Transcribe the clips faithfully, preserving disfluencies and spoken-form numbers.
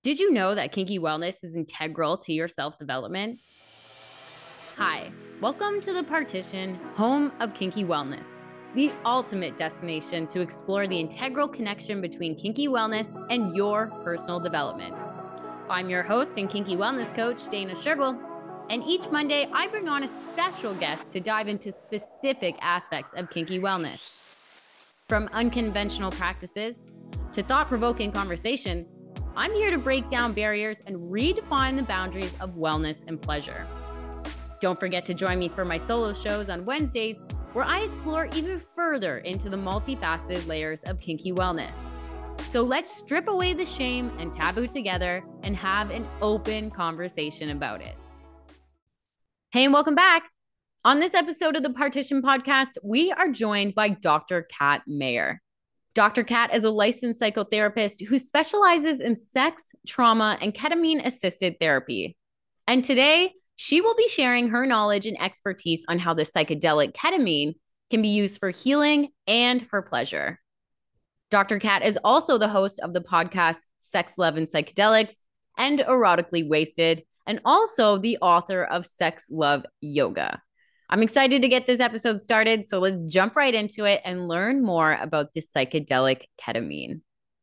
Did you know that kinky wellness is integral to your self-development? Hi, welcome to The Partition, home of kinky wellness, the ultimate destination to explore the integral connection between kinky wellness and your personal development. I'm your host and kinky wellness coach, Dana Shergill, and each Monday I bring on a special guest to dive into specific aspects of kinky wellness. From unconventional practices to thought-provoking conversations, I'm here to break down barriers and redefine the boundaries of wellness and pleasure. Don't forget to join me for my solo shows on Wednesdays, where I explore even further into the multifaceted layers of kinky wellness. So let's strip away the shame and taboo together and have an open conversation about it. Hey, and welcome back. On this episode of the Partition Podcast, we are joined by Doctor Kat Mayer. Doctor Kat is a licensed psychotherapist who specializes in sex, trauma, and ketamine-assisted therapy. And today, she will be sharing her knowledge and expertise on how the psychedelic ketamine can be used for healing and for pleasure. Doctor Kat is also the host of the podcast Sex, Love, and Psychedelics and Erotically Wasted, and also the author of Sex, Love, Yoga. I'm excited to get this episode started, so let's jump right into it and learn more about the psychedelic ketamine.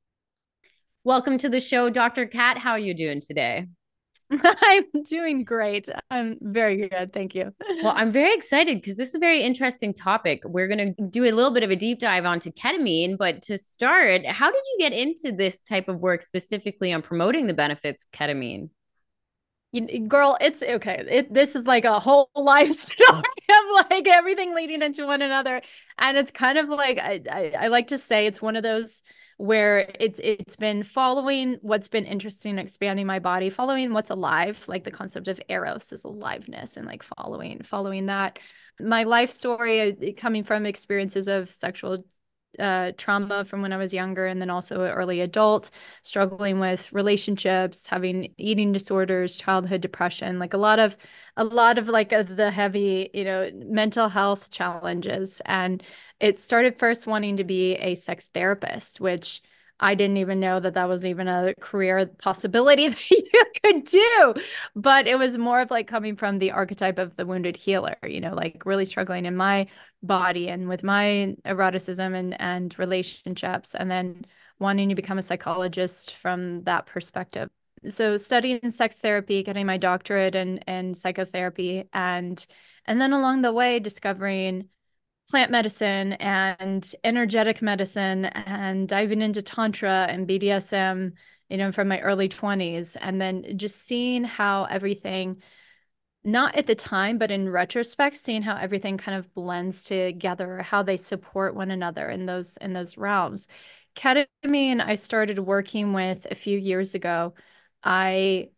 Welcome to the show, Doctor Kat. How are you doing today? I'm doing great. I'm very good. Thank you. Well, I'm very excited because this is a very interesting topic. We're going to do a little bit of a deep dive onto ketamine, but to start, how did you get into this type of work specifically on promoting the benefits of ketamine? You, girl, it's okay. It, this is like a whole life story of like everything leading into one another. And it's kind of like, I, I, I like to say it's one of those where it's it's been following what's been interesting, expanding my body, following what's alive, like the concept of eros is aliveness, and like following, following that. My life story coming from experiences of sexual uh, trauma from when I was younger, and then also an early adult, struggling with relationships, having eating disorders, childhood depression, like a lot of, a lot of like of the heavy, you know, mental health challenges. And it started first wanting to be a sex therapist, which I didn't even know that that was even a career possibility that you could do. But it was more of like coming from the archetype of the wounded healer, you know, like really struggling in my body and with my eroticism and, and relationships, and then wanting to become a psychologist from that perspective. So studying sex therapy, getting my doctorate in, in psychotherapy, and and then along the way discovering plant medicine and energetic medicine and diving into Tantra and B D S M, you know, from my early twenties. And then just seeing how everything, not at the time, but in retrospect, seeing how everything kind of blends together, how they support one another in those in those realms. Ketamine, I started working with a few years ago. I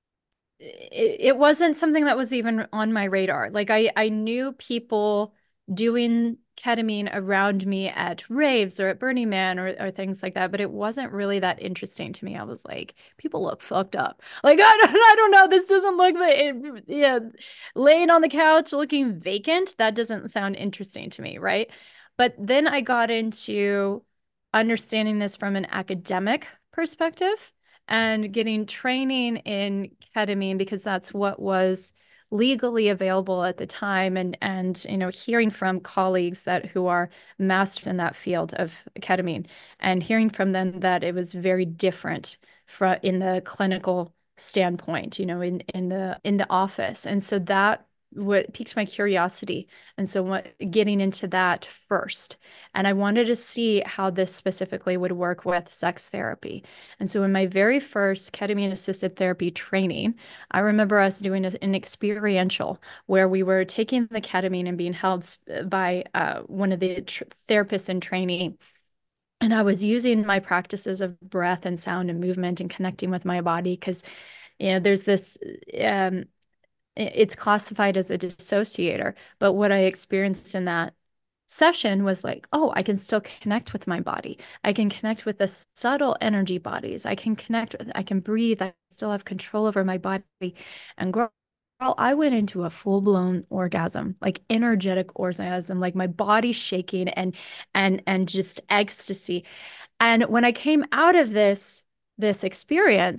it, it wasn't something that was even on my radar. Like I I knew people doing ketamine around me at raves or at Burning Man or, or things like that, but it wasn't really that interesting to me. I was like, people look fucked up. Like, I don't, I don't know. This doesn't look like, it, yeah, laying on the couch looking vacant. That doesn't sound interesting to me, right? But then I got into understanding this from an academic perspective and getting training in ketamine because that's what was legally available at the time, and and you know, hearing from colleagues that who are masters in that field of ketamine and hearing from them that it was very different from in the clinical standpoint, you know, in in the in the office. And so that what piqued my curiosity. And so what getting into that first. And I wanted to see how this specifically would work with sex therapy. And so in my very first ketamine assisted therapy training, I remember us doing a, an experiential where we were taking the ketamine and being held by uh, one of the tr- therapists in training. And I was using my practices of breath and sound and movement and connecting with my body because, you know, there's this um, it's classified as a dissociator. But what I experienced in that session was like, oh, I can still connect with my body. I can connect with the subtle energy bodies. I can connect with, I can breathe. I still have control over my body. And girl, I went into a full-blown orgasm, like energetic orgasm, like my body shaking and and and just ecstasy. And when I came out of this this experience,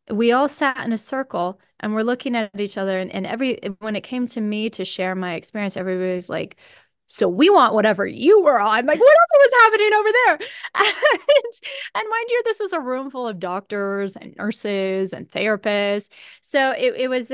we all sat in a circle and we're looking at each other. And, and every, when it came to me to share my experience, everybody was like, so we want whatever you were on. Like, what else was happening over there? And, and mind you, this was a room full of doctors and nurses and therapists. So it, it was,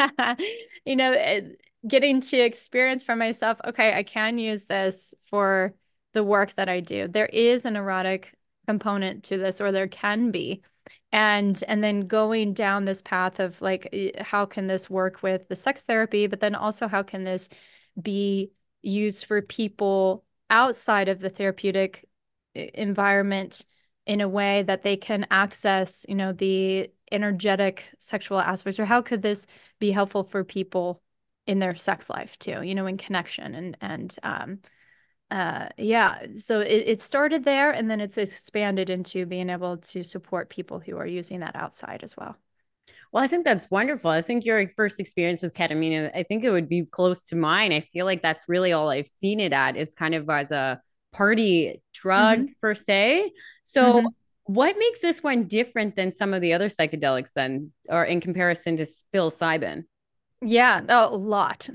you know, it, getting to experience for myself, okay, I can use this for the work that I do. There is an erotic component to this, or there can be. And and then going down this path of like, how can this work with the sex therapy, but then also how can this be used for people outside of the therapeutic environment in a way that they can access, you know, the energetic sexual aspects, or how could this be helpful for people in their sex life too, you know, in connection and and um uh yeah, so it, it started there and then it's expanded into being able to support people who are using that outside as well. Well, I think that's wonderful. I think your first experience with ketamine, I think it would be close to mine. I feel like that's really all I've seen it at, is kind of as a party drug Mm-hmm. per se. So, Mm-hmm. what makes this one different than some of the other psychedelics then, or in comparison to psilocybin? Yeah, oh, a lot.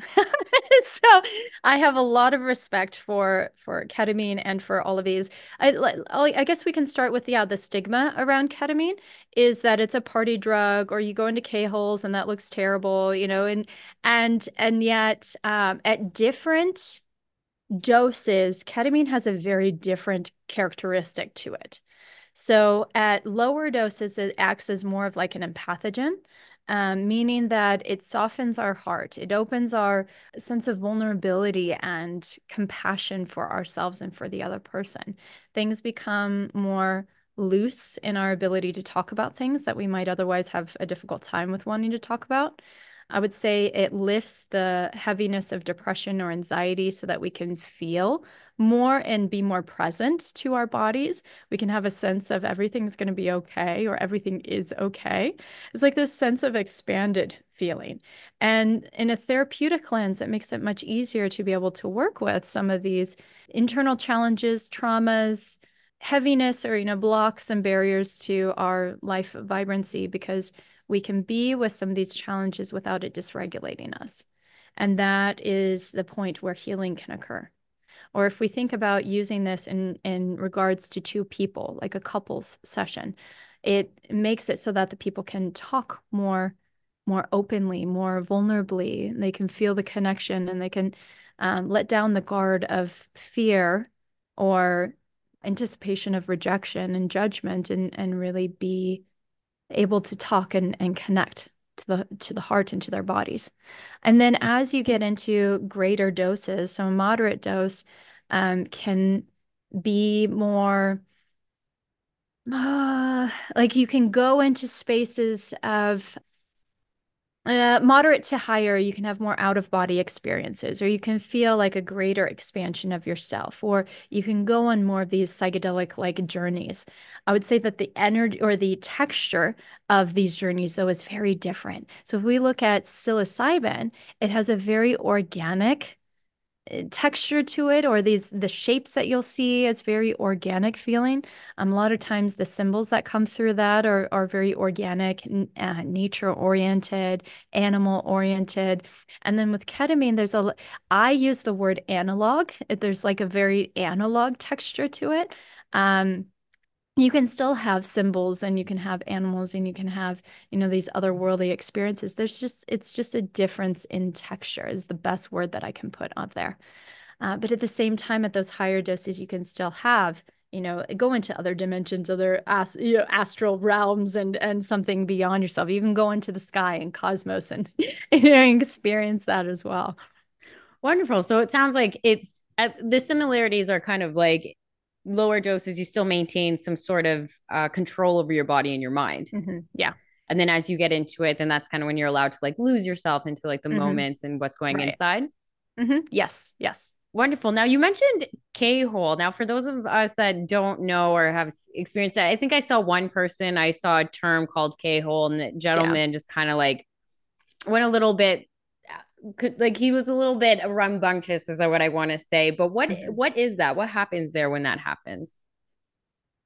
So I have a lot of respect for for ketamine and for all of these. I like, I guess we can start with, yeah, the stigma around ketamine is that it's a party drug, or you go into K-holes and that looks terrible, you know, and and and yet um, at different doses, ketamine has a very different characteristic to it. So at lower doses, it acts as more of like an empathogen, um, meaning that it softens our heart. It opens our sense of vulnerability and compassion for ourselves and for the other person. Things become more loose in our ability to talk about things that we might otherwise have a difficult time with wanting to talk about. I would say it lifts the heaviness of depression or anxiety so that we can feel more and be more present to our bodies. We can have a sense of everything's going to be okay, or everything is okay. It's like this sense of expanded feeling. And in a therapeutic lens, it makes it much easier to be able to work with some of these internal challenges, traumas, heaviness, or, you know, blocks and barriers to our life vibrancy, because we can be with some of these challenges without it dysregulating us. And that is the point where healing can occur. Or if we think about using this in, in regards to two people, like a couples session, it makes it so that the people can talk more, more openly, more vulnerably. They can feel the connection and they can um, let down the guard of fear or anticipation of rejection and judgment, and, and really be able to talk and, and connect to the to the heart and to their bodies. And then as you get into greater doses, so a moderate dose um, can be more uh, like you can go into spaces of uh, moderate to higher, you can have more out of body experiences, or you can feel like a greater expansion of yourself, or you can go on more of these psychedelic like journeys. I would say that the energy or the texture of these journeys, though, is very different. So if we look at psilocybin, it has a very organic texture to it, or these the shapes that you'll see is very organic feeling. Um, a lot of times the symbols that come through that are are very organic, uh, nature oriented, animal oriented. And then with ketamine, there's a I use the word analog. There's like a very analog texture to it. Um, you can still have symbols and you can have animals and you can have, you know, these otherworldly experiences. There's just, it's just a difference in texture is the best word that I can put out there. Uh, but at the same time, at those higher doses, you can still have, you know, go into other dimensions, other ast you know, astral realms and and something beyond yourself. You can go into the sky and cosmos and, you know, experience that as well. Wonderful. So it sounds like it's uh, the similarities are kind of like lower doses, you still maintain some sort of uh, control over your body and your mind. Hmm. Yeah. And then as you get into it, then that's kind of when you're allowed to like lose yourself into like the Hmm. moments and what's going Right. inside. Hmm. Yes. Yes. Wonderful. Now you mentioned K-hole. Now, for those of us that don't know or have experienced that, I think I saw one person, I saw a term called K-hole, and the Yeah. gentleman just kind of like went a little bit, could like he was a little bit rambunctious, is what I want to say. But what Mhm. what is that? What happens there when that happens?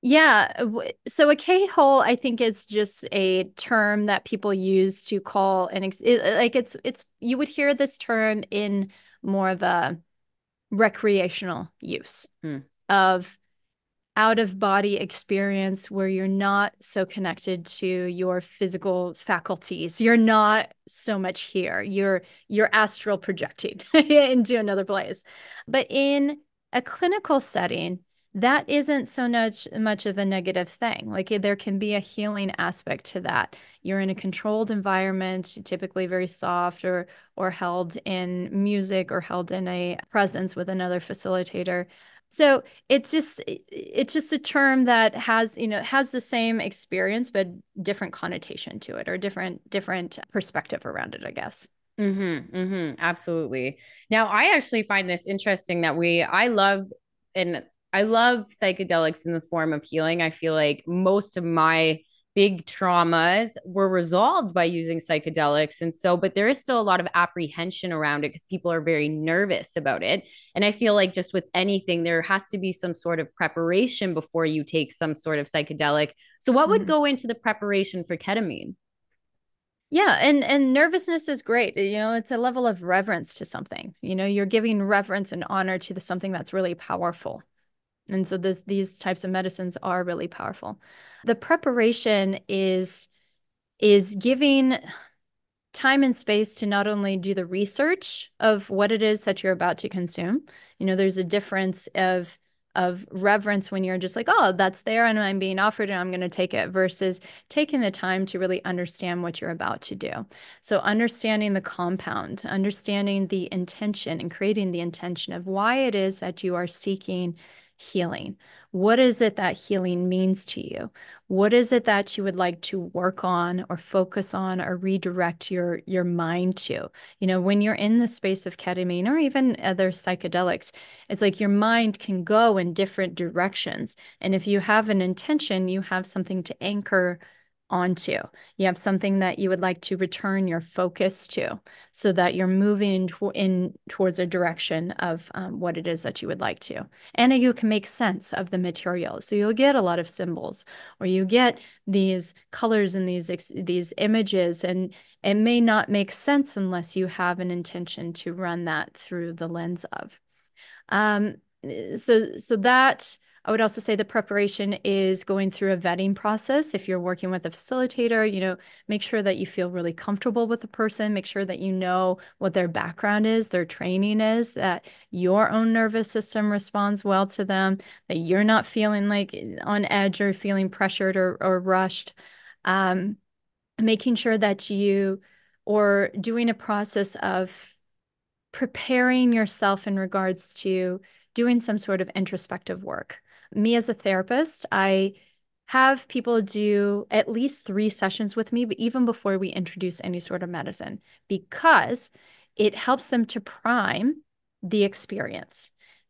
Yeah. w- So a K-hole, I think, is just a term that people use to call an ex it, like it's it's you would hear this term in more of a recreational use Hmm. of out of body experience where you're not so connected to your physical faculties. You're not so much here. You're you're astral projecting into another place. But in a clinical setting, that isn't so much much of a negative thing. Like there can be a healing aspect to that. You're in a controlled environment, typically very soft or or held in music or held in a presence with another facilitator. So it's just it's just a term that has, you know, has the same experience but different connotation to it or different different perspective around it, I guess. Mm-hmm, mm-hmm, absolutely. Now, I actually find this interesting that we, I love, and I love psychedelics in the form of healing. I feel like most of my big traumas were resolved by using psychedelics. And so, but there is still a lot of apprehension around it because people are very nervous about it. And I feel like just with anything, there has to be some sort of preparation before you take some sort of psychedelic. So, what would Mhm. go into the preparation for ketamine? Yeah, and and nervousness is great. You know, it's a level of reverence to something. You know, you're giving reverence and honor to the something that's really powerful. And so this these types of medicines are really powerful. The preparation is is giving time and space to not only do the research of what it is that you're about to consume. You know, there's a difference of of reverence when you're just like, oh, that's there and I'm being offered and I'm going to take it versus taking the time to really understand what you're about to do. So understanding the compound, understanding the intention and creating the intention of why it is that you are seeking healing. What is it that healing means to you? What is it that you would like to work on or focus on or redirect your your mind to? You know, when you're in the space of ketamine or even other psychedelics, it's like your mind can go in different directions. And if you have an intention, you have something to anchor onto. You have something that you would like to return your focus to so that you're moving in, to- in towards a direction of um, what it is that you would like to. And you can make sense of the material. So you'll get a lot of symbols or you get these colors and these these images, and it may not make sense unless you have an intention to run that through the lens of. Um, so so that I would also say the preparation is going through a vetting process. If you're working with a facilitator, you know, make sure that you feel really comfortable with the person, make sure that you know what their background is, their training is, that your own nervous system responds well to them, that you're not feeling like on edge or feeling pressured or, or rushed. Um, making sure that you or doing a process of preparing yourself in regards to doing some sort of introspective work. Me as a therapist, I have people do at least three sessions with me, but even before we introduce any sort of medicine, because it helps them to prime the experience.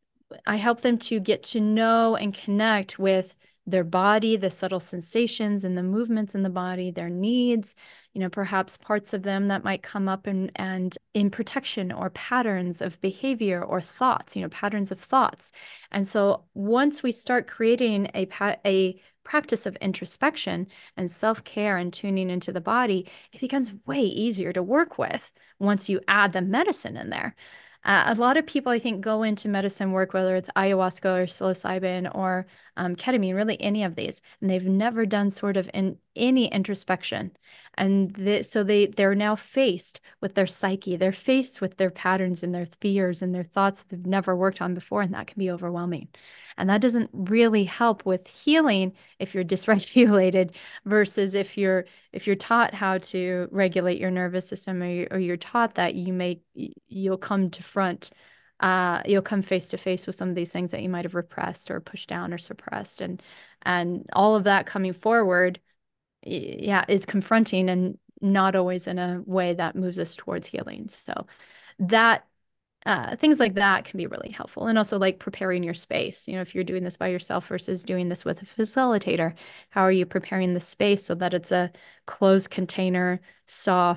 I help them to get to know and connect with their body, the subtle sensations and the movements in the body, their needs, you know, perhaps parts of them that might come up and and in protection or patterns of behavior or thoughts, you know, patterns of thoughts. And so once we start creating a a practice of introspection and self-care and tuning into the body, it becomes way easier to work with once you add the medicine in there. Uh, a lot of people, I think, go into medicine work, whether it's ayahuasca or psilocybin or um, ketamine, really any of these, and they've never done sort of in any introspection. And th so they they're now faced with their psyche. They're faced with their patterns and their fears and their thoughts that they've never worked on before, and that can be overwhelming. And that doesn't really help with healing if you're dysregulated versus if you're if you're taught how to regulate your nervous system or, you, or you're taught that you may you'll come to front uh you'll come face to face with some of these things that you might have repressed or pushed down or suppressed, and and all of that coming forward, yeah, is confronting and not always in a way that moves us towards healing. So that uh, things like that can be really helpful. And also like preparing your space. You know, if you're doing this by yourself versus doing this with a facilitator, how are you preparing the space so that it's a closed container, soft,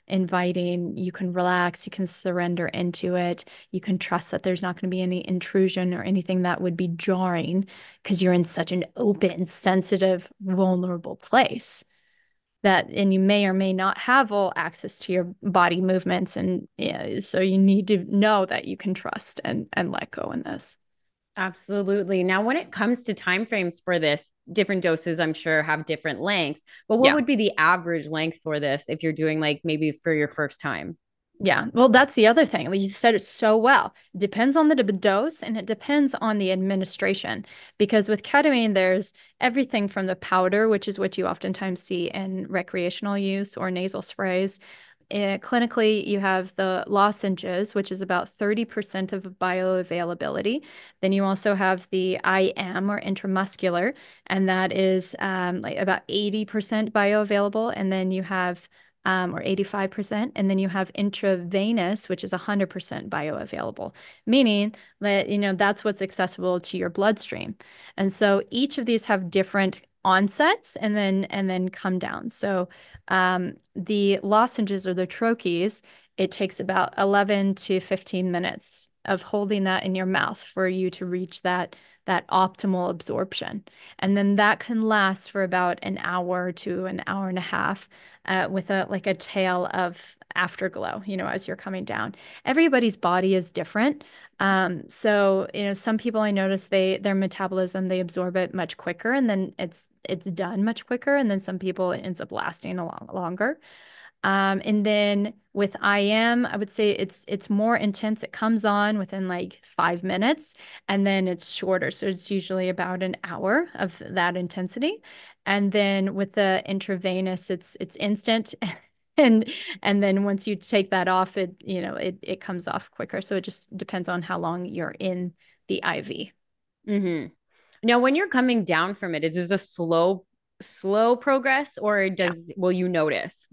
inviting. You can relax, you can surrender into it. You can trust that there's not going to be any intrusion or anything that would be jarring because you're in such an open, sensitive, vulnerable place that, and you may or may not have all access to your body movements. And yeah, so you need to know that you can trust and and let go in this. Absolutely. Now, when it comes to timeframes for this, different doses, I'm sure, have different lengths. But what Yeah. would be the average length for this if you're doing like maybe for your first time? Yeah. Well, that's the other thing. You said it so well. It depends on the dose and it depends on the administration. Because with ketamine, there's everything from the powder, which is what you oftentimes see in recreational use or nasal sprays. Uh, clinically, you have the lozenges, which is about thirty percent of bioavailability. Then you also have the I M or intramuscular, and that is um, like about eighty percent bioavailable. And then you have um, or eighty-five percent. And then you have intravenous, which is one hundred percent bioavailable, meaning that, you know, that's what's accessible to your bloodstream. And so each of these have different onsets and then and then come down. So um, the lozenges or the troches, it takes about eleven to fifteen minutes of holding that in your mouth for you to reach that that optimal absorption. And then that can last for about an hour to an hour and a half uh, with a like a tail of afterglow, you know, as you're coming down. Everybody's body is different. Um, so, you know, some people I notice they their metabolism, they absorb it much quicker and then it's it's done much quicker. And then some people it ends up lasting a lot longer. Um, and then with I M, I would say it's it's more intense. It comes on within like five minutes, and then it's shorter. So it's usually about an hour of that intensity. And then with the intravenous, it's it's instant. And and then once you take that off, it you know it it comes off quicker. So it just depends on how long you're in the I V. Mm-hmm. Now, when you're coming down from it, is this a slow, slow progress, or Yeah. does will you notice?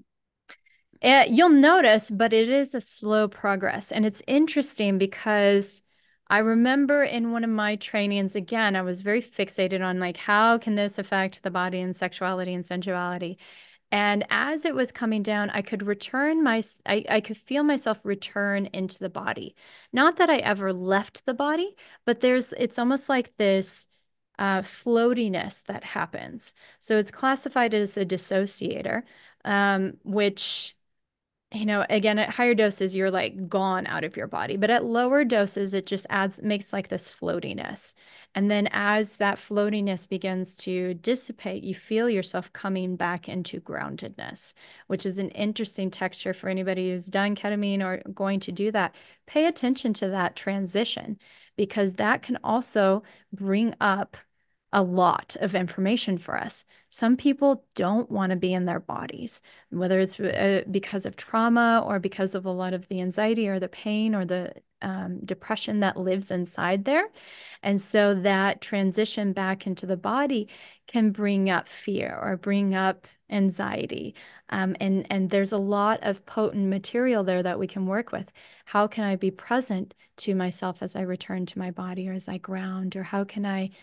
Uh, you'll notice, but it is a slow progress. And it's interesting because I remember in one of my trainings, again, I was very fixated on like, how can this affect the body and sexuality and sensuality? And as it was coming down, I could return my, I, I could feel myself return into the body. Not that I ever left the body, but there's, it's almost like this uh, floatiness that happens. So it's classified as a dissociator, um, which you know, again, at higher doses, you're like gone out of your body. But at lower doses, it just adds, makes like this floatiness. And then as that floatiness begins to dissipate, you feel yourself coming back into groundedness, which is an interesting texture for anybody who's done ketamine or going to do that. Pay attention to that transition because that can also bring up a lot of information for us. Some people don't want to be in their bodies, whether it's uh, because of trauma or because of a lot of the anxiety or the pain or the um, depression that lives inside there. And so that transition back into the body can bring up fear or bring up anxiety. Um, and, and there's a lot of potent material there that we can work with. How can I be present to myself as I return to my body or as I ground? Or how can I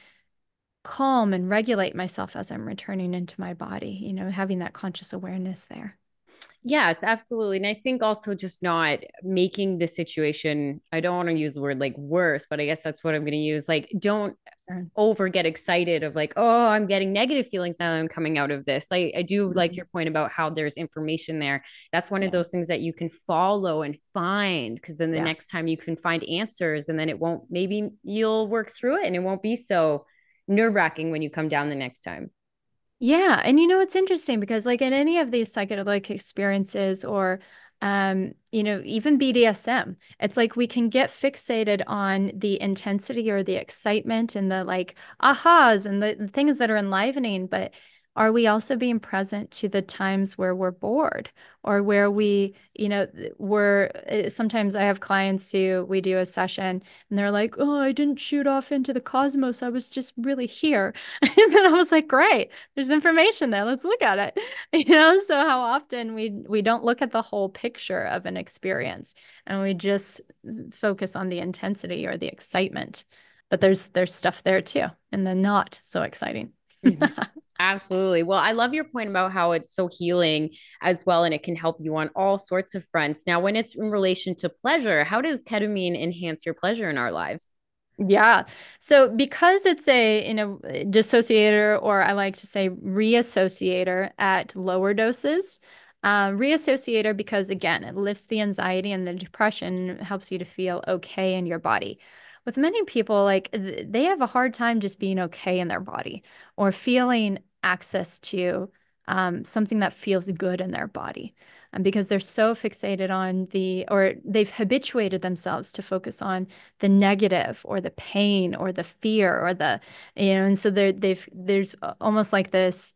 calm and regulate myself as I'm returning into my body, you know, having that conscious awareness there. Yes, absolutely. And I think also just not making the situation, I don't want to use the word like worse, but I guess that's what I'm going to use. Like, don't Sure. over get excited of like, oh, I'm getting negative feelings now that I'm coming out of this. Like, I do like Mhm. your point about how there's information there. That's one of Yeah. those things that you can follow and find because then the Yeah. next time you can find answers and then it won't, maybe you'll work through it and it won't be so nerve wracking when you come down the next time. Yeah. And you know, it's interesting because like in any of these psychedelic experiences or um, you know, even B D S M, it's like we can get fixated on the intensity or the excitement and the like ahas and the, the things that are enlivening, but are we also being present to the times where we're bored or where we, you know, we're uh, sometimes I have clients who we do a session and they're like, oh, I didn't shoot off into the cosmos. I was just really here. And then I was like, great, there's information there. Let's look at it. You know, so how often we we don't look at the whole picture of an experience and we just focus on the intensity or the excitement. But there's there's stuff there too, and the not so exciting. Absolutely. Well, I love your point about how it's so healing as well, and it can help you on all sorts of fronts. Now, when it's in relation to pleasure, how does ketamine enhance your pleasure in our lives? Yeah. So because it's a, you know, dissociator, or I like to say reassociator at lower doses, uh, reassociator because again, it lifts the anxiety and the depression, helps you to feel okay in your body. With many people, like th- they have a hard time just being okay in their body or feeling access to um, something that feels good in their body. And because they're so fixated on the, or they've habituated themselves to focus on the negative or the pain or the fear or the, you know, and so there they've there's almost like this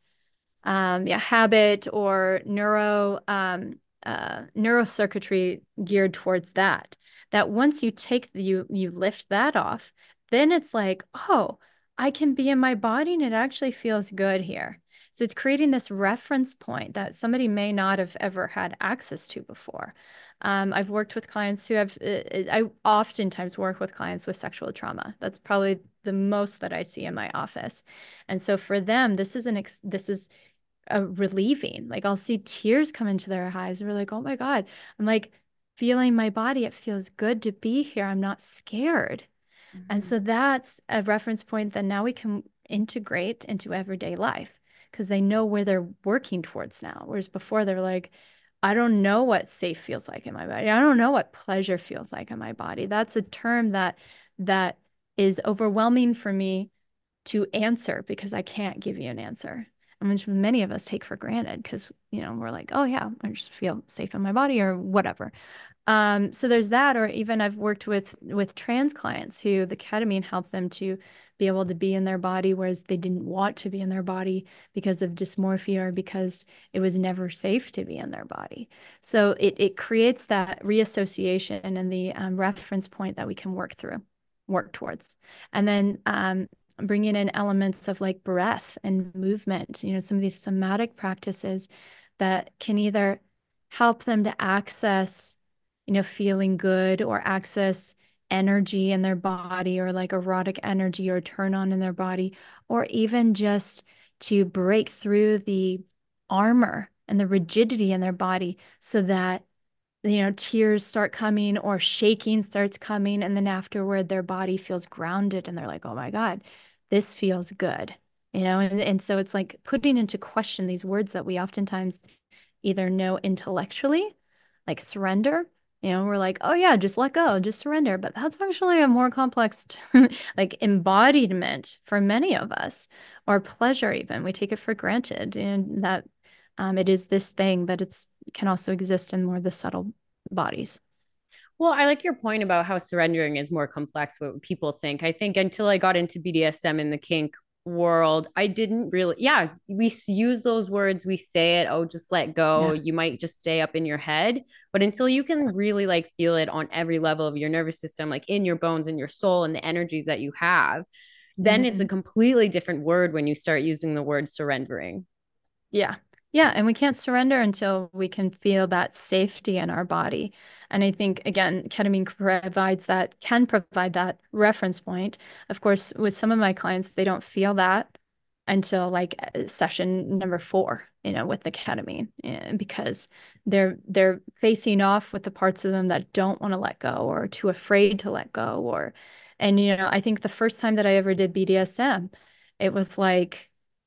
um yeah habit or neuro um uh neurocircuitry geared towards that, that once you take you you lift that off, then it's like, oh, I can be in my body and it actually feels good here. So it's creating this reference point that somebody may not have ever had access to before. um, I've worked with clients who have, uh, I oftentimes work with clients with sexual trauma. That's probably the most that I see in my office. And so for them, this is an, ex this is uh, relieving. Like I'll see tears come into their eyes. We're like, oh my God. I'm like feeling my body. It feels good to be here. I'm not scared. And Mhm. so that's a reference point that now we can integrate into everyday life because they know where they're working towards now. Whereas before they're like, I don't know what safe feels like in my body. I don't know what pleasure feels like in my body. That's a term that that is overwhelming for me to answer because I can't give you an answer. And which many of us take for granted because, you know, we're like, oh yeah, I just feel safe in my body or whatever. Um, so there's that, or even I've worked with with trans clients who the ketamine helped them to be able to be in their body, whereas they didn't want to be in their body because of dysmorphia or because it was never safe to be in their body. So it it creates that reassociation and the um, reference point that we can work through, work towards, and then um, bringing in elements of like breath and movement. You know, some of these somatic practices that can either help them to access, you know, feeling good or access energy in their body or like erotic energy or turn on in their body, or even just to break through the armor and the rigidity in their body so that, you know, tears start coming or shaking starts coming. And then afterward, their body feels grounded and they're like, oh my God, this feels good. You know, and, and so it's like putting into question these words that we oftentimes either know intellectually, like surrender. You know, we're like, oh yeah, just let go, just surrender. But that's actually a more complex, like embodiment for many of us, or pleasure even. We take it for granted, and that um, it is this thing, but it's can also exist in more the subtle bodies. Well, I like your point about how surrendering is more complex what people think. I think until I got into B D S M in the kink world, I didn't really, yeah, we use those words, we say it, oh, just let go. Yeah. You might just stay up in your head. But until you can really like feel it on every level of your nervous system, like in your bones and your soul and the energies that you have, then it's a Mhm. completely different word when you start using the word surrendering. Yeah. Yeah. And we can't surrender until we can feel that safety in our body. And I think, again, ketamine provides that, can provide that reference point. Of course, with some of my clients, they don't feel that until like uh, session number four, you know, with the ketamine, and because they're they're facing off with the parts of them that don't want to let go or too afraid to let go. Or, and, you know, I think the first time that I ever did B D S M, it was like,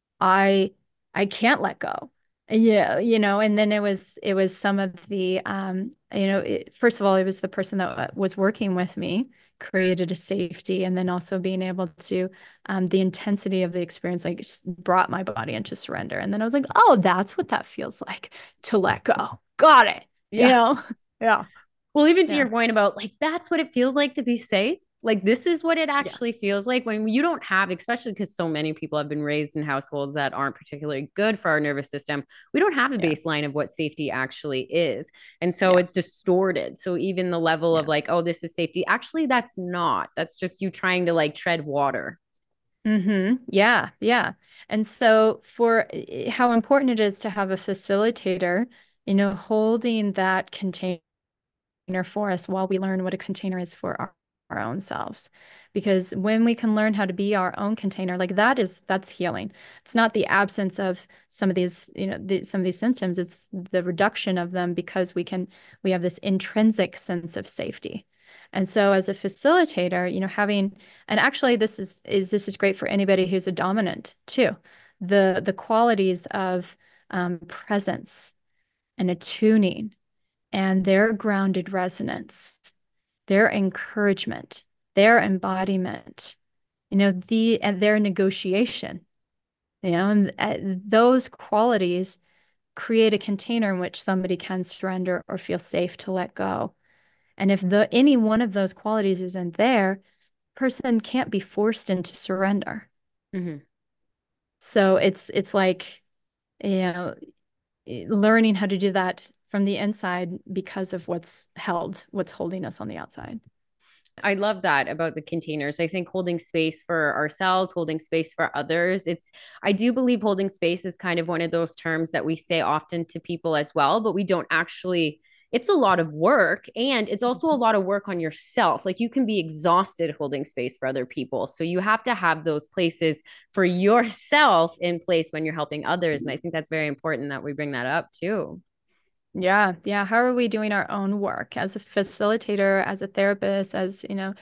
I I can't let go. Yeah, you know, and then it was it was some of the um, you know, it, first of all, it was the person that was working with me created a safety, and then also being able to um, the intensity of the experience like just brought my body into surrender. And then I was like, oh, that's what that feels like to let go. Got it. You Yeah. know? Yeah. Well, even to Yeah. your point about like, that's what it feels like to be safe. Like, this is what it Yeah. actually feels like when you don't have, especially because so many people have been raised in households that aren't particularly good for our nervous system. We don't have a Yeah. baseline of what safety actually is. And so Yeah. it's distorted. So even the level of Yeah. like, oh, this is safety, actually, that's not. That's just you trying to like tread water. Mm-hmm. Yeah, yeah. And so for eh, how important it is to have a facilitator, you know, holding that container for us while we learn what a container is for our own selves. Because when we can learn how to be our own container, like that is that's healing. It's not the absence of some of these, you know, the, some of these symptoms. It's the reduction of them because we can we have this intrinsic sense of safety. And so as a facilitator, you know, having, and actually this is is this is great for anybody who's a dominant too. The the qualities of um, presence and attuning and their grounded resonance, their encouragement, their embodiment, you know, the and their negotiation, you know, and uh, those qualities create a container in which somebody can surrender or feel safe to let go. And if the any one of those qualities isn't there, person can't be forced into surrender. Mm-hmm. So it's it's like, you know, learning how to do that from the inside because of what's held, what's holding us on the outside. I love that about the containers. I think holding space for ourselves, holding space for others. It's, I do believe holding space is kind of one of those terms that we say often to people as well, but we don't actually, it's a lot of work. And it's also a lot of work on yourself. Like you can be exhausted holding space for other people. So you have to have those places for yourself in place when you're helping others. And I think that's very important that we bring that up too. Yeah, yeah. How are we doing our own work as a facilitator, as a therapist, as, you know,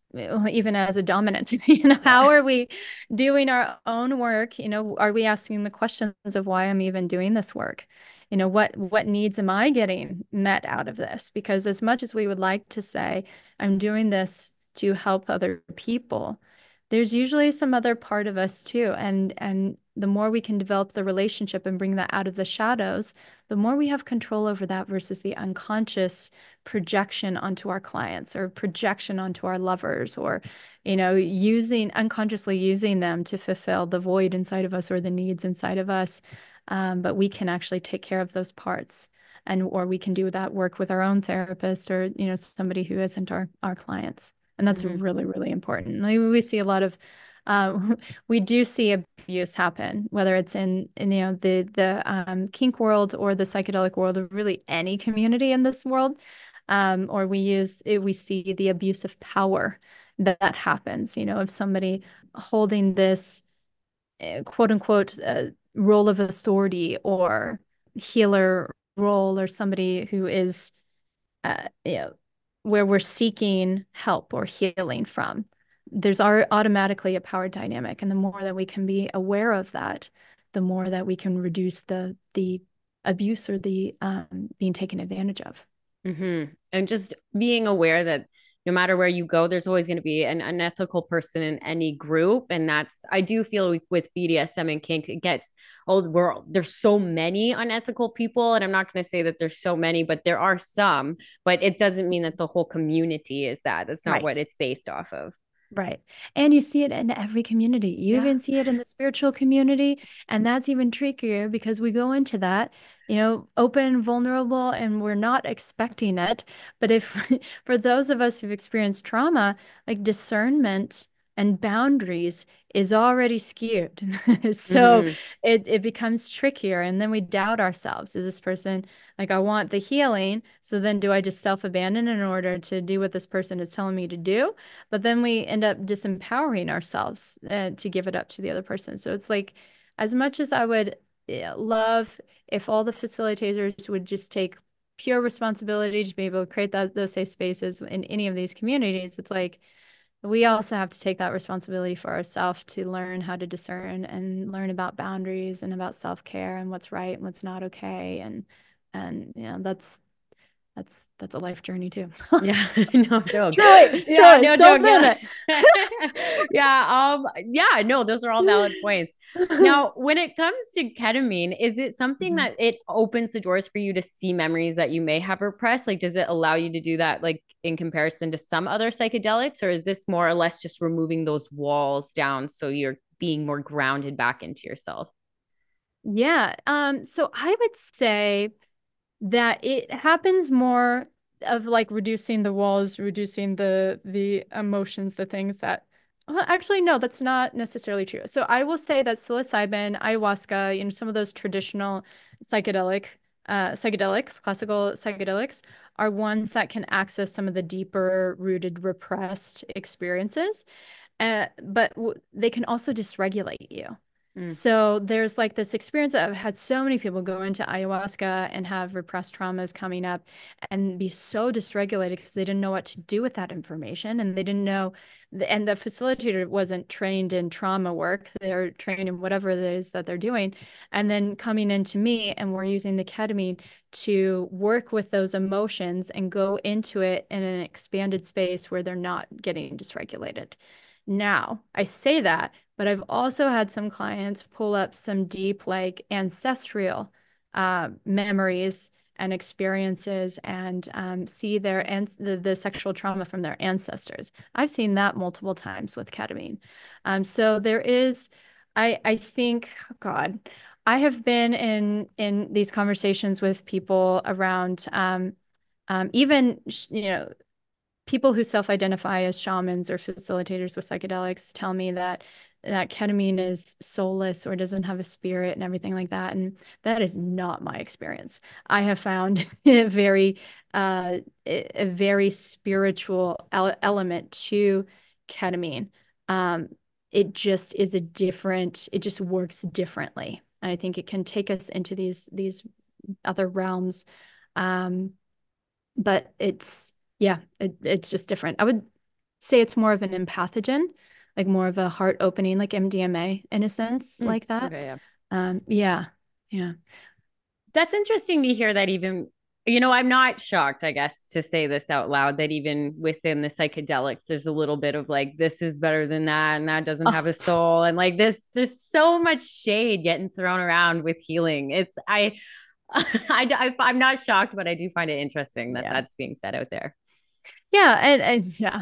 even as a dominant, you know, Yeah. how are we doing our own work? You know, are we asking the questions of why I'm even doing this work? You know, what what needs am I getting met out of this? Because as much as we would like to say, I'm doing this to help other people, there's usually some other part of us too. And and the more we can develop the relationship and bring that out of the shadows, the more we have control over that versus the unconscious projection onto our clients or projection onto our lovers, or, you know, using unconsciously using them to fulfill the void inside of us or the needs inside of us. Um, but we can actually take care of those parts, and or we can do that work with our own therapist or, you know, somebody who isn't our our clients. And that's Mm-hmm. really, really important. Like we see a lot of uh, we do see abuse happen, whether it's in, in you know the the um, kink world or the psychedelic world, or really any community in this world, um, or we use it, we see the abuse of power that, that happens. You know, of somebody holding this uh, quote unquote uh, role of authority or healer role, or somebody who is uh, you know, where we're seeking help or healing from. There's our, automatically a power dynamic, and the more that we can be aware of that, the more that we can reduce the the abuse or the um, being taken advantage of. Mm-hmm. And just being aware that no matter where you go, there's always going to be an unethical person in any group. And that's, I do feel with B D S M and kink, it gets, oh, we're, there's so many unethical people. And I'm not going to say that there's so many, but there are some, but it doesn't mean that the whole community is that. That's not what Right. it's based off of. Right. And you see it in every community. You Yeah. even see it in the spiritual community. And that's even trickier because we go into that, you know, open, vulnerable, and we're not expecting it. But if for those of us who've experienced trauma, like discernment and boundaries is already skewed. So Mm-hmm. it, it becomes trickier. And then we doubt ourselves. Is this person like, I want the healing. So then do I just self-abandon in order to do what this person is telling me to do? But then we end up disempowering ourselves uh, to give it up to the other person. So it's like, as much as I would uh, love if all the facilitators would just take pure responsibility to be able to create that, those safe spaces in any of these communities, it's like we also have to take that responsibility for ourselves to learn how to discern and learn about boundaries and about self-care and what's right and what's not okay. And and yeah, that's that's that's a life journey too. Yeah, no joke. Truly, Yeah, truly, no still joke. doing Yeah. it. Yeah, um, yeah, no, those are all valid points. Now, when it comes to ketamine, is it something Mhm. that it opens the doors for you to see memories that you may have repressed? Like, does it allow you to do that, like in comparison to some other psychedelics, or is this more or less just removing those walls down so you're being more grounded back into yourself? Yeah. Um, so I would say that it happens more of like reducing the walls, reducing the the emotions, the things that well, actually no, that's not necessarily true. So I will say that psilocybin, ayahuasca, you know, some of those traditional psychedelic uh psychedelics, classical psychedelics are ones that can access some of the deeper rooted repressed experiences. Uh, but w- they can also dysregulate you. Mm. So there's like this experience. I've had so many people go into ayahuasca and have repressed traumas coming up and be so dysregulated because they didn't know what to do with that information, and they didn't know, and the facilitator wasn't trained in trauma work. They're trained in whatever it is that they're doing. And then coming into me, and we're using the ketamine to work with those emotions and go into it in an expanded space where they're not getting dysregulated. Now, I say that, but I've also had some clients pull up some deep, like ancestral uh, memories and experiences, and um, see their and the, the sexual trauma from their ancestors. I've seen that multiple times with ketamine. Um, so there is, I I think, God, I have been in in these conversations with people around um, um, even you know people who self-identify as shamans or facilitators with psychedelics tell me that that ketamine is soulless or doesn't have a spirit and everything like that. And that is not my experience. I have found a very uh, a very spiritual ele element to ketamine. Um, it just is a different, it just works differently. And I think it can take us into these these other realms. Um, but it's yeah, it, it's just different. I would say it's more of an empathogen, like more of a heart opening, like M D M A in a sense, Mm. like that. Okay, yeah. Um, yeah, yeah. That's interesting to hear that even, you know, I'm not shocked, I guess, to say this out loud, that even within the psychedelics, there's a little bit of like, this is better than that, and that doesn't have Oh, a soul. And like this, there's so much shade getting thrown around with healing. It's, I, I, I, am not shocked, but I do find it interesting that yeah. that's being said out there. Yeah, and, and yeah.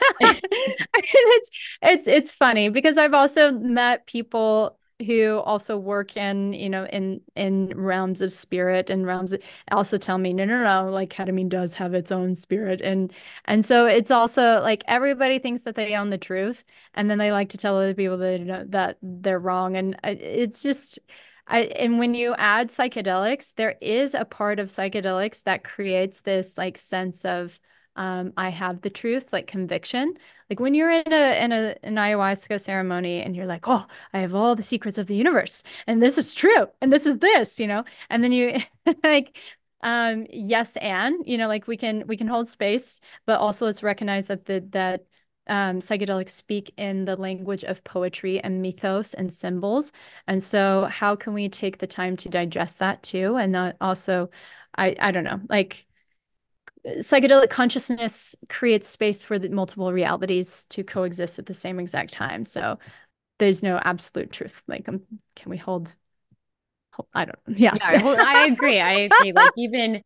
it's it's it's funny because I've also met people who also work in, you know, in in realms of spirit and realms that also tell me, no, no, no, like ketamine does have its own spirit. And and so it's also like everybody thinks that they own the truth, and then they like to tell other people that, you know, that they're wrong. And it's just I, and when you add psychedelics, there is a part of psychedelics that creates this like sense of um, I have the truth, like conviction. Like when you're in a in a an ayahuasca ceremony and you're like, oh, I have all the secrets of the universe, and this is true, and this is this, you know, and then you like, um, yes, and you know, like we can we can hold space, but also let's recognize that the that um, psychedelics speak in the language of poetry and mythos and symbols, and so how can we take the time to digest that too, and not also, I I don't know, like psychedelic consciousness creates space for the multiple realities to coexist at the same exact time. So there's no absolute truth. Like, um, can we hold, hold? I don't. Yeah. Yeah, I, I agree. I agree. Like even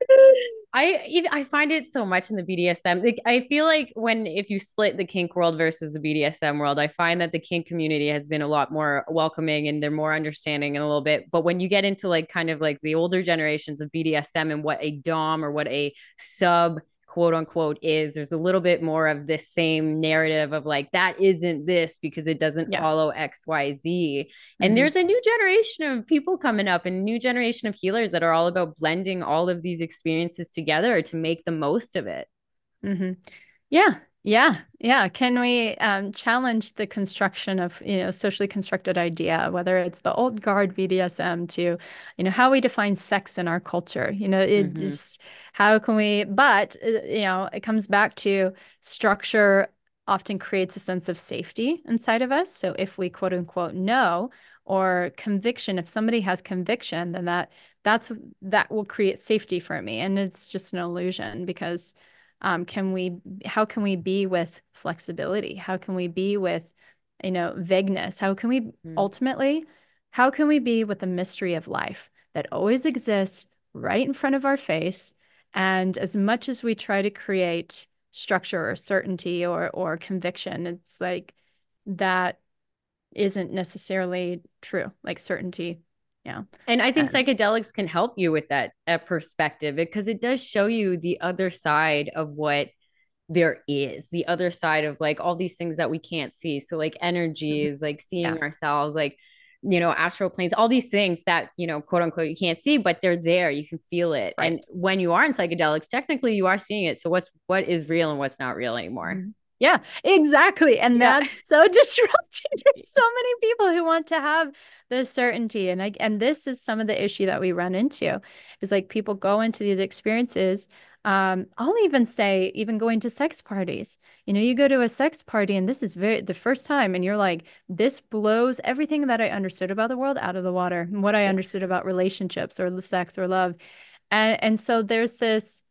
I even I find it so much in the B D S M. Like I feel like when if you split the kink world versus the B D S M world, I find that the kink community has been a lot more welcoming and they're more understanding in a little bit. But when you get into like kind of like the older generations of B D S M and what a dom or what a sub quote unquote is, there's a little bit more of this same narrative of like that isn't this because it doesn't Yeah. follow X Y Z. And Mhm. there's a new generation of people coming up and a new generation of healers that are all about blending all of these experiences together to make the most of it. Mhm. Yeah. Yeah. Yeah. Can we um, challenge the construction of, you know, socially constructed idea, whether it's the old guard B D S M to, you know, how we define sex in our culture? You know, it Mm-hmm. just, how can we, but, uh, you know, it comes back to structure often creates a sense of safety inside of us. So if we quote unquote know, or conviction, if somebody has conviction, then that that's that will create safety for me. And it's just an illusion because um, can we, how can we be with flexibility? How can we be with, you know, vagueness? How can we Mm-hmm. ultimately, how can we be with the mystery of life that always exists right in front of our face? And as much as we try to create structure or certainty or or conviction, it's like that isn't necessarily true, like certainty. Yeah. And I think And psychedelics can help you with that uh, perspective because it does show you the other side of what there is, the other side of like all these things that we can't see. So like mhm. energies, like Yeah. seeing ourselves, like you know, astral planes, all these things that, you know, quote unquote, you can't see, but they're there. You can feel it. And Right. when you are in psychedelics, technically you are seeing it. So what's what is real and what's not real anymore? Mhm. Yeah, exactly. And Yeah. that's so disrupting. There's so many people who want to have this certainty. And I, and this is some of the issue that we run into is like people go into these experiences. Um, I'll even say, even going to sex parties. You know, you go to a sex party and this is very the first time, and you're like, this blows everything that I understood about the world out of the water, and what I understood about relationships or the sex or love. And and so there's this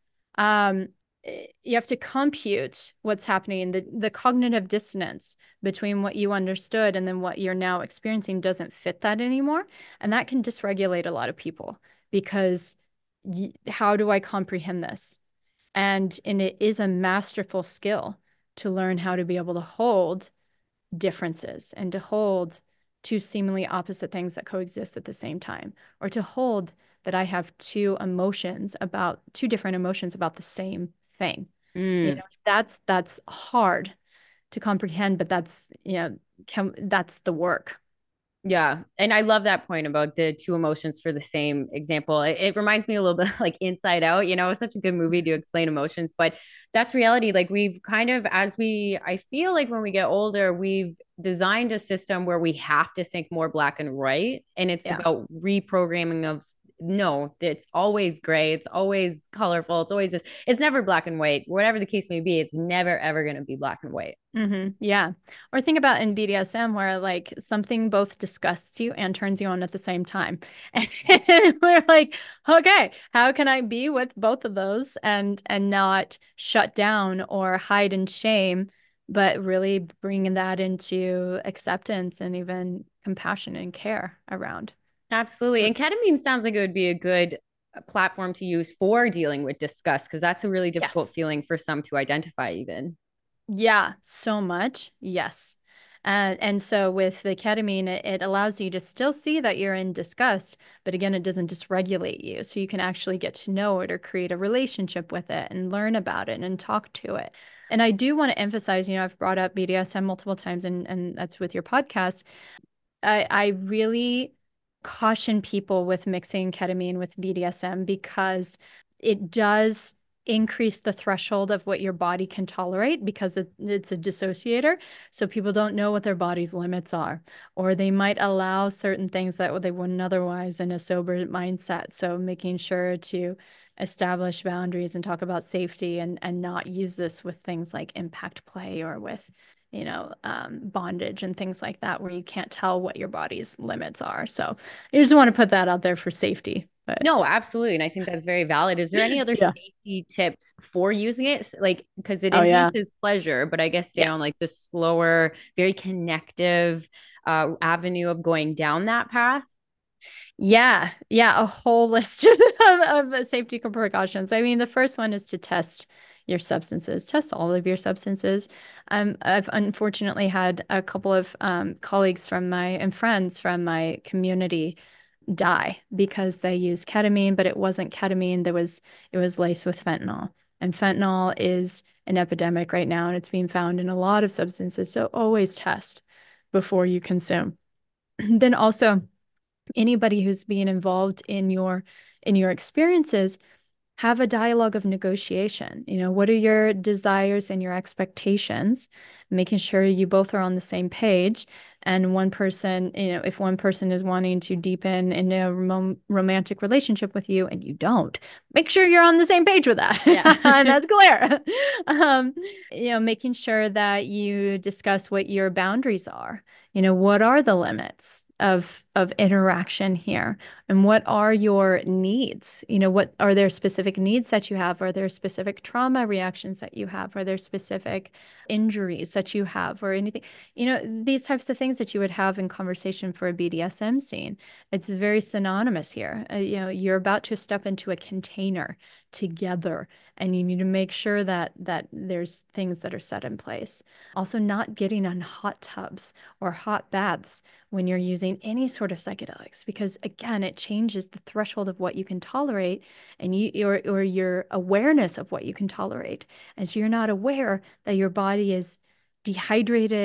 um you have to compute what's happening. The the cognitive dissonance between what you understood and then what you're now experiencing doesn't fit that anymore. And that can dysregulate a lot of people because y- how do I comprehend this? And and it is a masterful skill to learn how to be able to hold differences and to hold two seemingly opposite things that coexist at the same time, or to hold that I have two emotions about two different emotions about the same thing. You Mm. know, that's that's hard to comprehend, but that's, you know, can, that's the work. Yeah. And I love that point about the two emotions for the same example. It, it reminds me a little bit like Inside Out, you know, it's such a good movie to explain emotions, but that's reality. Like we've kind of, as we, I feel like when we get older, we've designed a system where we have to think more black and white. And it's Yeah. about reprogramming of no, it's always gray. It's always colorful. It's always this, it's never black and white. Whatever the case may be, it's never, ever going to be black and white. Mm-hmm. Yeah. Or think about in B D S M where like something both disgusts you and turns you on at the same time. And we're like, okay, how can I be with both of those and and not shut down or hide in shame, but really bringing that into acceptance and even compassion and care around. Absolutely. And ketamine sounds like it would be a good uh, platform to use for dealing with disgust because that's a really difficult Yes. feeling for some to identify, even. Yeah, so much. Yes. Uh, and so with the ketamine, it, it allows you to still see that you're in disgust, but again, it doesn't dysregulate you. So you can actually get to know it or create a relationship with it and learn about it and talk to it. And I do want to emphasize, you know, I've brought up B D S M multiple times, and, and that's with your podcast. I, I really caution people with mixing ketamine with B D S M because it does increase the threshold of what your body can tolerate because it, it's a dissociator. So people don't know what their body's limits are, or they might allow certain things that they wouldn't otherwise in a sober mindset. So making sure to establish boundaries and talk about safety and, and not use this with things like impact play or with you know, um, bondage and things like that, where you can't tell what your body's limits are. So I just want to put that out there for safety. But No, absolutely. And I think that's very valid. Is there any other yeah. safety tips for using it? Like, because it Oh, yeah. enhances pleasure, but I guess stay on Yes. like the slower, very connective uh, avenue of going down that path. Yeah. Yeah. A whole list of, of safety precautions. I mean, the first one is to test your substances, test all of your substances. Um, I've unfortunately had a couple of um, colleagues from my and friends from my community die because they used ketamine, but it wasn't ketamine. There was it was laced with fentanyl. And fentanyl is an epidemic right now, and it's being found in a lot of substances. So always test before you consume. Then also anybody who's being involved in your in your experiences, have a dialogue of negotiation. You know, what are your desires and your expectations? Making sure you both are on the same page. And one person, you know, if one person is wanting to deepen in a rom romantic relationship with you and you don't, make sure you're on the same page with that. Yeah. And that's clear. Um, you know, making sure that you discuss what your boundaries are. You know, what are the limits of of interaction here? And what are your needs? You know, what are there specific needs that you have? Are there specific trauma reactions that you have? Are there specific injuries that you have or anything? You know, these types of things that you would have in conversation for a B D S M scene. It's very synonymous here. Uh, you know, you're about to step into a container together, and you need to make sure that that there's things that are set in place. Also, not getting on hot tubs or hot baths when you're using any sort of psychedelics, because again, it changes the threshold of what you can tolerate and you or, or your awareness of what you can tolerate. And so you're not aware that your body is dehydrated,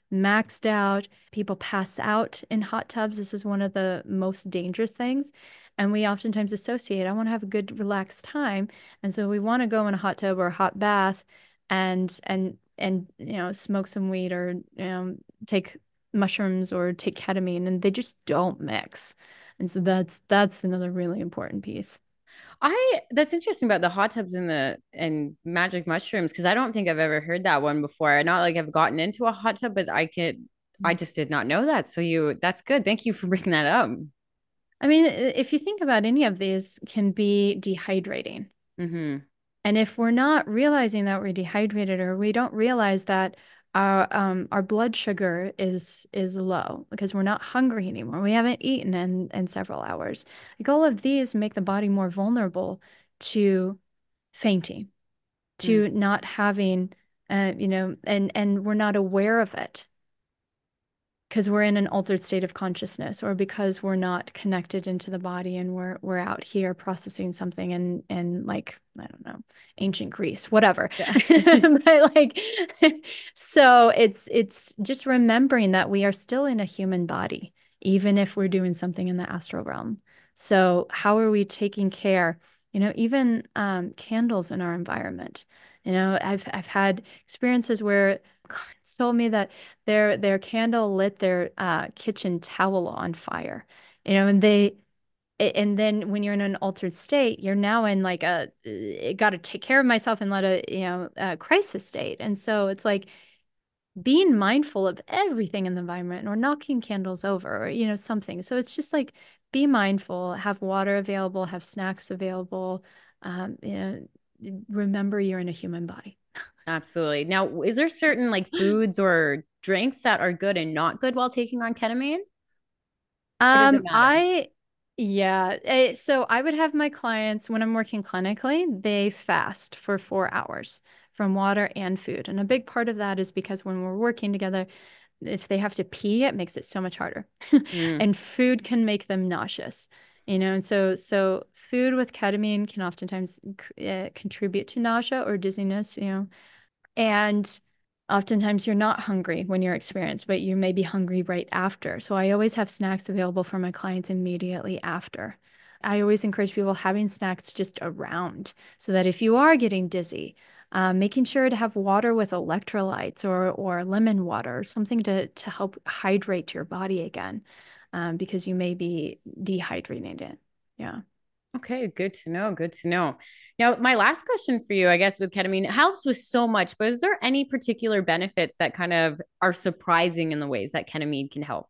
maxed out. People pass out in hot tubs. This is one of the most dangerous things. And we oftentimes associate, I want to have a good relaxed time. And so we want to go in a hot tub or a hot bath and and and you know, smoke some weed or you know, take mushrooms or take ketamine, and they just don't mix. And so that's that's another really important piece. I that's interesting about the hot tubs and the and magic mushrooms because I don't think I've ever heard that one before. Not like I've gotten into a hot tub, but I could I just did not know that. So you that's good. Thank you for bringing that up. I mean, if you think about any of these can be dehydrating. Mm-hmm. And if we're not realizing that we're dehydrated or we don't realize that our um our blood sugar is is low because we're not hungry anymore. We haven't eaten in in several hours. Like all of these make the body more vulnerable to fainting, Mm. to not having uh, you know, and and we're not aware of it because we're in an altered state of consciousness or because we're not connected into the body and we're we're out here processing something in in like I don't know, ancient Greece, whatever. Yeah. But like so it's it's just remembering that we are still in a human body even if we're doing something in the astral realm. So how are we taking care? You know, even um, candles in our environment. You know, I've I've had experiences where clients told me that their their candle lit their uh, kitchen towel on fire. You know, and they and then when you're in an altered state, you're now in like a got to take care of myself and let a you know a crisis state. And so it's like being mindful of everything in the environment or knocking candles over or you know something. So it's just like be mindful, have water available, have snacks available. Um, you know, remember you're in a human body. Absolutely. Now, is there certain like foods or drinks that are good and not good while taking on ketamine? Or does it Um, matter? I, yeah. eh, So I would have my clients when I'm working clinically, they fast for four hours from water and food. And a big part of that is because when we're working together, if they have to pee, it makes it so much harder. Mm. And food can make them nauseous, you know. And so, so food with ketamine can oftentimes uh, contribute to nausea or dizziness, you know. And oftentimes you're not hungry when you're experienced, but you may be hungry right after. So I always have snacks available for my clients immediately after. I always encourage people having snacks just around so that if you are getting dizzy, um, making sure to have water with electrolytes or or lemon water, something to to help hydrate your body again, um, because you may be dehydrating it. Yeah. Okay, good to know. Good to know. Now, my last question for you, I guess, with ketamine, it helps with so much, but is there any particular benefits that kind of are surprising in the ways that ketamine can help?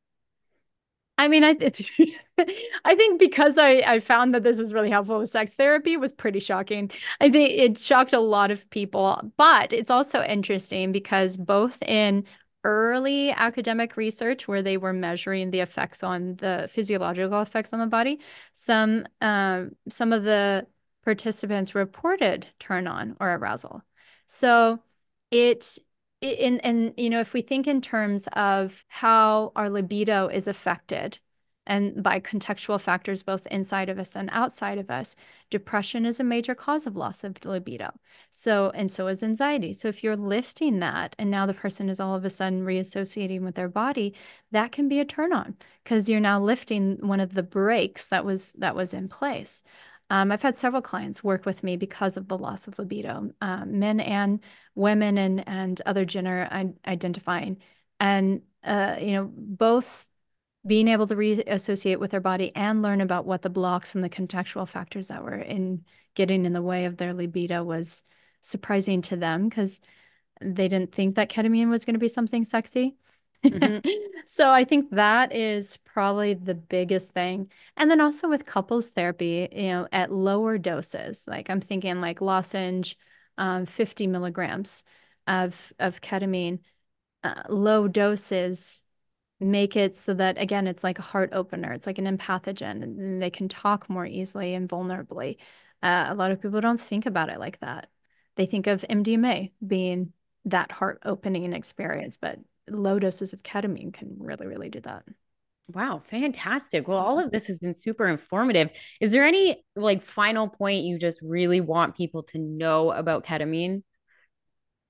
I mean, I it's, I think because I I found that this is really helpful with sex therapy was pretty shocking. I think it shocked a lot of people, but it's also interesting because both in early academic research where they were measuring the effects on the physiological effects on the body, some um some of the participants reported turn on or arousal. So it in and you know if we think in terms of how our libido is affected and by contextual factors both inside of us and outside of us, depression is a major cause of loss of libido, so and so is anxiety. So if you're lifting that and now the person is all of a sudden reassociating with their body, that can be a turn on because you're now lifting one of the brakes that was that was in place. um, I've had several clients work with me because of the loss of libido, um, men and women and and other gender identifying, and uh, you know, both being able to reassociate with their body and learn about what the blocks and the contextual factors that were in getting in the way of their libido was surprising to them because they didn't think that ketamine was going to be something sexy. Mm-hmm. So I think that is probably the biggest thing. And then also with couples therapy, you know, at lower doses, like I'm thinking like lozenge, um, fifty milligrams of of ketamine, uh, low doses make it so that again, it's like a heart opener. It's like an empathogen, and they can talk more easily and vulnerably. Uh, a lot of people don't think about it like that. They think of M D M A being that heart opening experience, but low doses of ketamine can really, really do that. Wow, fantastic. Well, all of this has been super informative. Is there any like final point you just really want people to know about ketamine?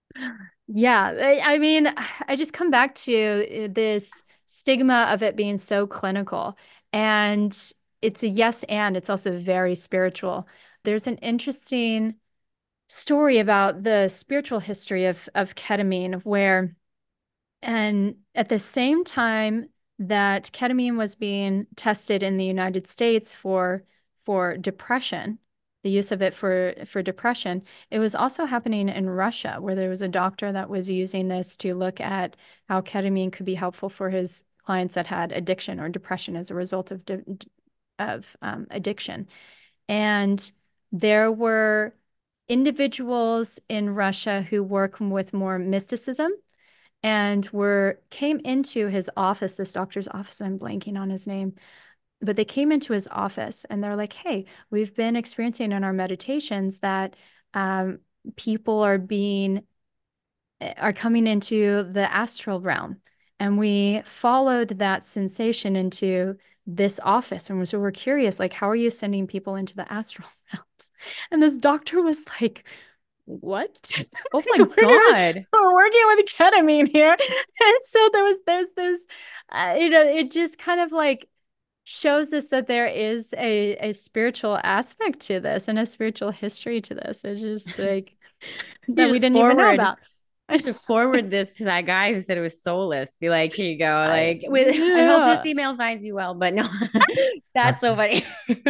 Yeah, I, I mean, I just come back to uh, this stigma of it being so clinical. And it's a yes, and it's also very spiritual. There's an interesting story about the spiritual history of, of ketamine, where, and at the same time that ketamine was being tested in the United States for for depression, the use of it for for depression, it was also happening in Russia, where there was a doctor that was using this to look at how ketamine could be helpful for his clients that had addiction or depression as a result of of um, addiction. And there were individuals in Russia who work with more mysticism and were came into his office, this doctor's office. I'm blanking on his name, but they came into his office and they're like, "Hey, we've been experiencing in our meditations that um, people are being are coming into the astral realm, and we followed that sensation into this office, and so we're curious, like, how are you sending people into the astral realms?" And this doctor was like, what? Oh my Like, we're, God. we're working with ketamine here. And so there was there's this uh, you know, it just kind of like shows us that there is a a spiritual aspect to this and a spiritual history to this. It's just like You that we just didn't even know forward about. should forward this to that guy who said it was soulless. Be like, here you go. I, Like, with I hope this yeah, email finds you well, but no, that's so funny.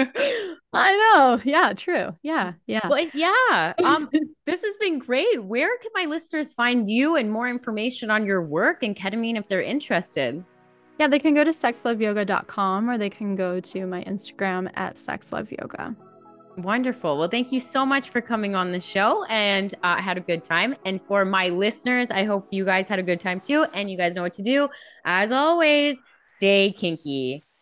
I know. Yeah, true. Yeah, yeah. Well, yeah. Um, this has been great. Where can my listeners find you and more information on your work and ketamine if they're interested? Yeah, they can go to sex love yoga dot com or they can go to my Instagram at sexloveyoga. Wonderful. Well, thank you so much for coming on the show, and uh, I had a good time. And for my listeners, I hope you guys had a good time too. And you guys know what to do. As always, stay kinky.